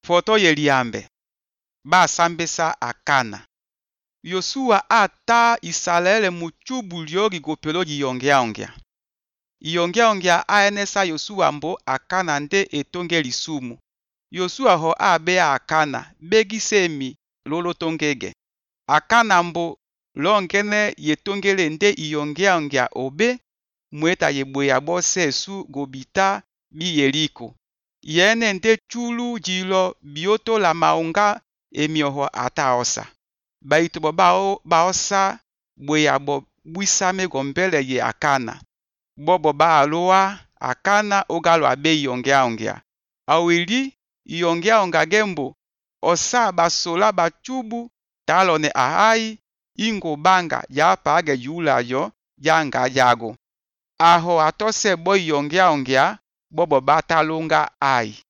Foto yeliambe basambesa Akana. Yosua ata Israele muchubu lyogi gopelo giyongea. Iyongea aenesa Yosua mbo Akana nde etonge lisumu. Yosua ho abea Akana begisemi lolotongege. Akana mbo longene yetongele nde iyongea obe mweta yeboya bose su gobita bi Yeriko. Yene nde chulu jilo bioto la maunga emioho ataosa. Baito baosa boya bo bwisame gombele ye Akana. Bobo ba aloa Akana ogalo abe iyongea. Awili iyongea gembo osa basola bachubu talone ahai ingo banga ya page yula yo yanga yago. Aho atose boy iyongea bobo batalunga ai.